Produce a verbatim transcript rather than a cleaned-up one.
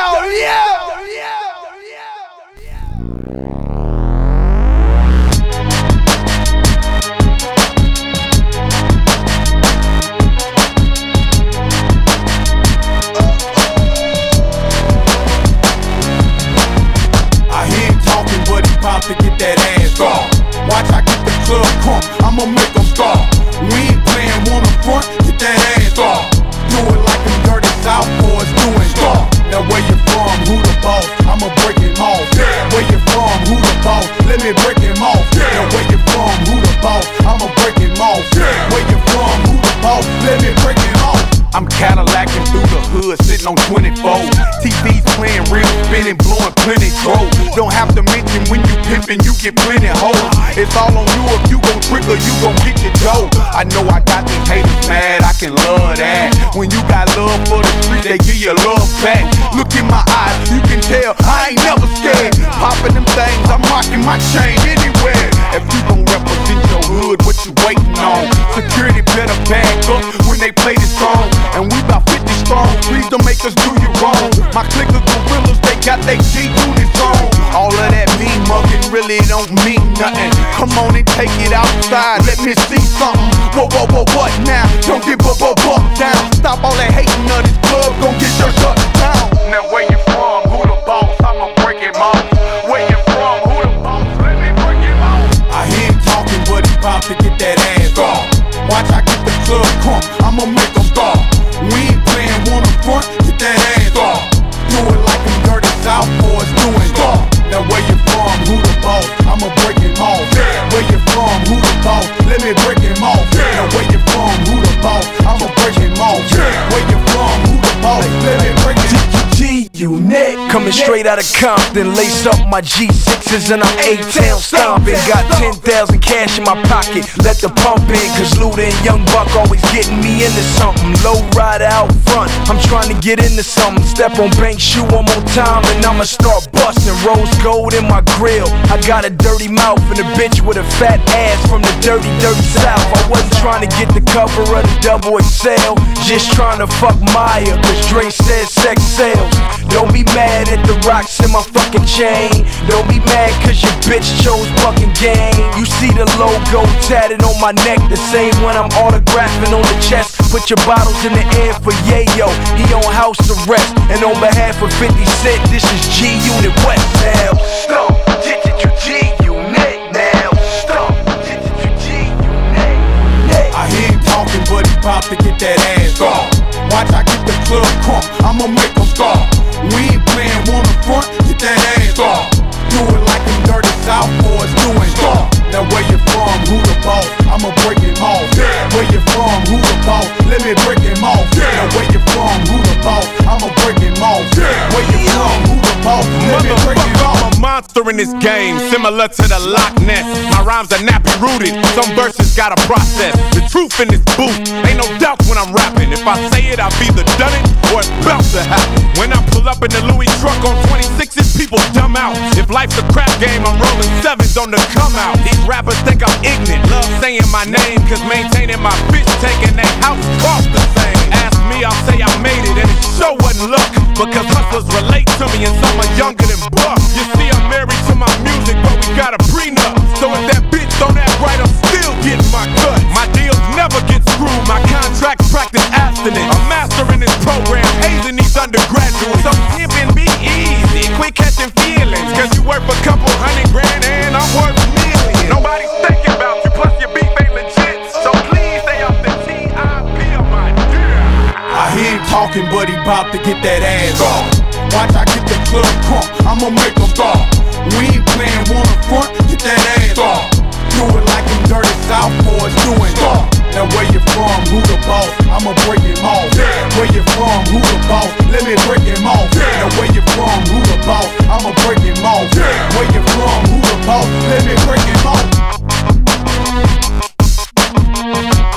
yeah, yeah. To get that ass off. Watch I get the club crunk, I'ma make them stop. We ain't playing one up front, get that ass off. Do it like them dirty South boys doing stop. Now where you from, who the boss? I'ma break him off. Where you from, who the boss? Let me break him off. Now where you from, who the boss? I'ma break him off. Where you from, who the boss? Let me break him off. I'm Cadillacing through the hood, sitting on twenty-four. T V's playing real, spinning, blowing plenty throw. Don't have to mention when you pimpin', you get plenty hoes. It's all on you if you gon' trick or you gon' get your dough. I know I got these haters mad, I can love that. When you got love for the street, they give you love back. Look in my eyes, you can tell I ain't never scared. Poppin' them things, I'm rocking my chain anywhere. If you gon' represent your hood, what you waiting on? Security better back up when they play this song. And we bout fifty strong, please don't make us do you wrong. My clique of gorillas, they got they G units on. All of that mean mugging really don't mean nothing. Come on and take it outside, let me see something. Whoa, whoa, whoa, what now? Don't get bu bu bu down. Stop all that hating of this club, gon' get your shut down. Now where you from? Who the boss? I'ma break him off. Where you from? Who the boss? Let me break him off. I hear him talking, but he bout to get that ass off. Watch I get the club crunk, I'ma make them stop. We ain't playing one up front, get that ass off. Do it like them dirty South boys doing stop. Now where you from, who the boss? I'ma break him off. Where you from, who the boss? Let me break him off. Now where you from, who the boss? I'ma break him off. Where you from, who the boss? Let me break him off. G-Unit, coming straight out of Compton. Lace up my G sixes and I'm A-Town stomping. Got ten thousand cash in my pocket, let the pump in. Cause Luda and Young Buck always getting me into something. Low rider out front, I'm trying to get into something. Step on bank shoe one more time and I'ma start busting. Rose gold in my grill, I got a dirty mouth and a bitch with a fat ass from the dirty, dirty South. I wasn't trying to get the cover of the double X L, just trying to fuck Maya, cause Dre said sex sells. Don't be mad at the rocks in my fucking chain. Don't be mad cause your bitch chose fucking game. You see the logo tatted on my neck, the same one I'm autographing on the chest. Put your bottles in the air for Yayo, he on house arrest. And on behalf of fifty cent, this is G-Unit West now. Stop, get it, you G-Unit now. Stop, get it, you G-Unit. I hear him talking, but he bout to get that ass off. Watch I get the club crunk, I'ma make them stop. We ain't playing one up front, get that ass off. Do it like them dirty South boys doing stop. Now where you from, who the boss? I'ma break him off. Where you from, who the boss? Let me break him off. Now where you from, who the boss? I'ma break him off. Where you from, who the boss? Let me break him off. I'm a monster in this game, similar to the Loch Ness. My rhymes are nappy rooted, some verses gotta process. The truth in this booth, ain't no doubt when I'm rapping. If I say it, I've either done it or it's about to happen. When I pull up in the Louis truck on twenty-sixes, people dumb out. If life's a crap game, I'm rolling sevens on the come out. These rappers think I'm ignorant, love saying my name, cause maintaining my bitch, taking that house cost the same. Ask me, I'll say I made it, and it sure wasn't luck, because hustlers relate to me and some are younger than Buck. You see, I'm married to my music, but we got a prenup. So if that bitch don't act right, I'm still getting my cut. My deals never get screwed, my contracts practice abstinence. I'm mastering this program, hazing these undergraduates. So pimping be easy, quit catching feelings, cause you worth a couple hundred grand and I'm worth millions. Nobody's thinking about you, plus your beef ain't legit. So please stay off the T I P of my dear. I hear him talking, but he bout to get that ass off. Watch I get the club crunk, I'ma make them stop. We ain't playing one up front, get that ass off. Do it like them dirty South boys doing stop. Now where you from, who the boss? I'ma break him off. Where you from, who the boss? Let me break him off. Now where you from, who the boss? I'ma break him off. Where you from, who the boss? Let me break him off.